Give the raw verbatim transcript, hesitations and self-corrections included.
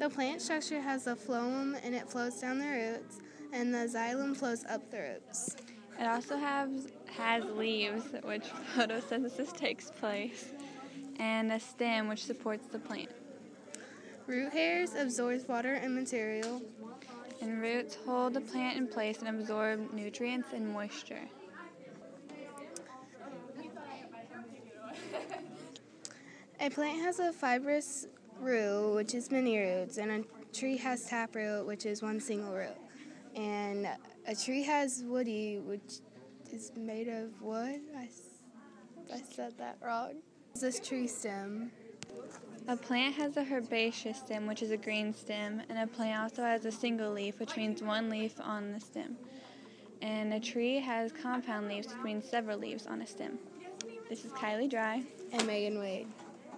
The plant structure has a phloem and it flows down the roots, and the xylem flows up the roots. It also has, has leaves, which photosynthesis takes place, and a stem, which supports the plant. Root hairs absorb water and material. And roots hold the plant in place and absorb nutrients and moisture. A plant has a fibrous root, which is many roots, and a tree has taproot, which is one single root. And a tree has woody, which is made of wood. I, I said that wrong. This tree stem. A plant has a herbaceous stem, which is a green stem, and a plant also has a single leaf, which means one leaf on the stem. And a tree has compound leaves, which means several leaves on a stem. This is Kylie Dry And Megan Wade.